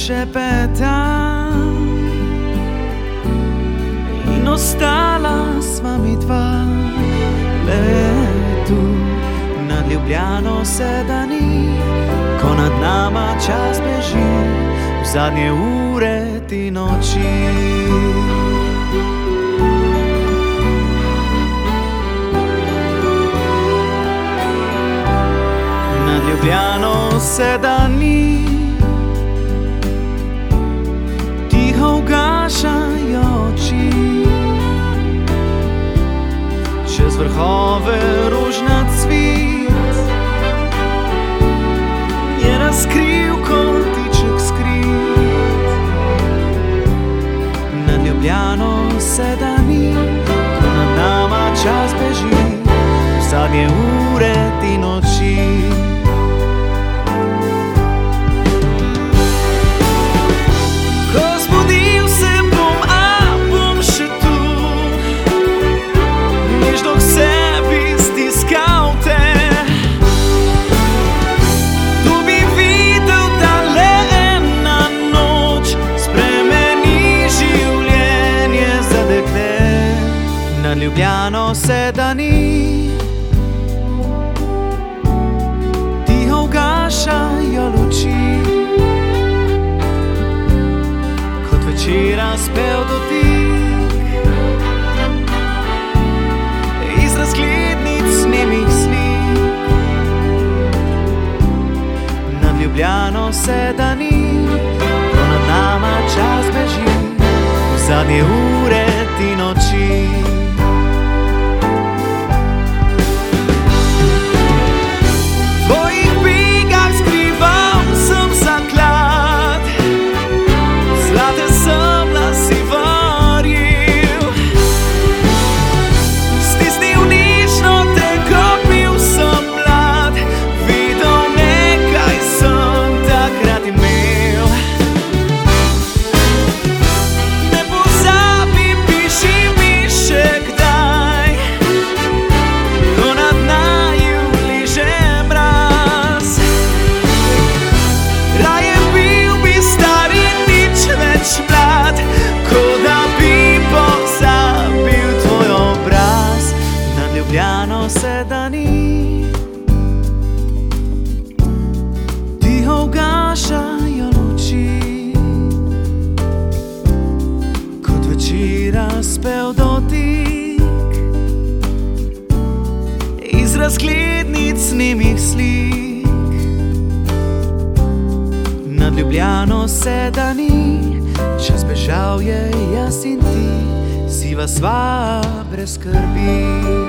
šepetam in ostala sva mi dva. Le tu nad Ljubljano se dani, ko nad nama čas beži v zadnje ure ti noči. Nad Ljubljano se dani tiho ugašajo oči, čez vrhove rožnat cvit je razkril kotiček skrit. Nad Ljubljano se dani, ko nad nama čas beži v zadnje ure ti noči. Nad Ljubljano se dani tiho ugašajo luči, kot večera spev dotik iz razglednic nemih slik. Nad Ljubljano se dani, ko nad nama čas beži v zadnje ure ti noči. Ljubljano se dani tiho ugašajo luči, kot večera spev dotik iz razglednic nemih slik. Nad Ljubljano se dani, čas bežal je, jaz in ti, siva sva brez skrbi.